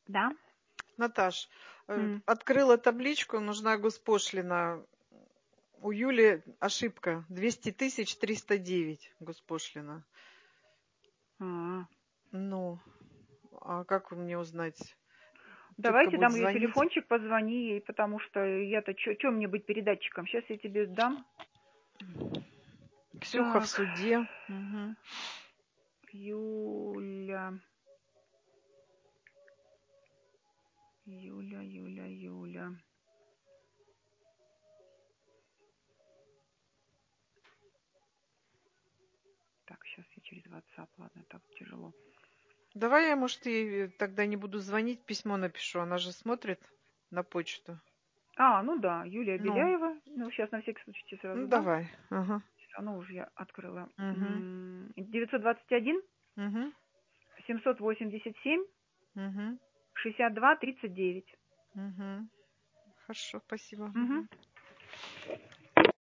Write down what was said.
Да? Наташ, М. открыла табличку, нужна госпошлина. У Юли ошибка. 200 309 госпошлина. А. Ну, а как мне узнать? Тетка Давайте будет дам ее звонить. телефончик, позвони ей, потому что я-то чё мне быть передатчиком? Сейчас я тебе дам. Ксюха в Так, суде. Угу. Юля. Юля. Так, сейчас я через WhatsApp, ладно, так тяжело. Давай я, может, ей тогда не буду звонить, письмо напишу. Она же смотрит на почту. Ну да, Юлия Ну, Беляева. Ну, сейчас на всякий случай тебе сразу дам. давай. Ага. Все равно уже я открыла. Угу. 921 Угу. 787 Угу. 62 39. Угу. Хорошо, спасибо. Угу.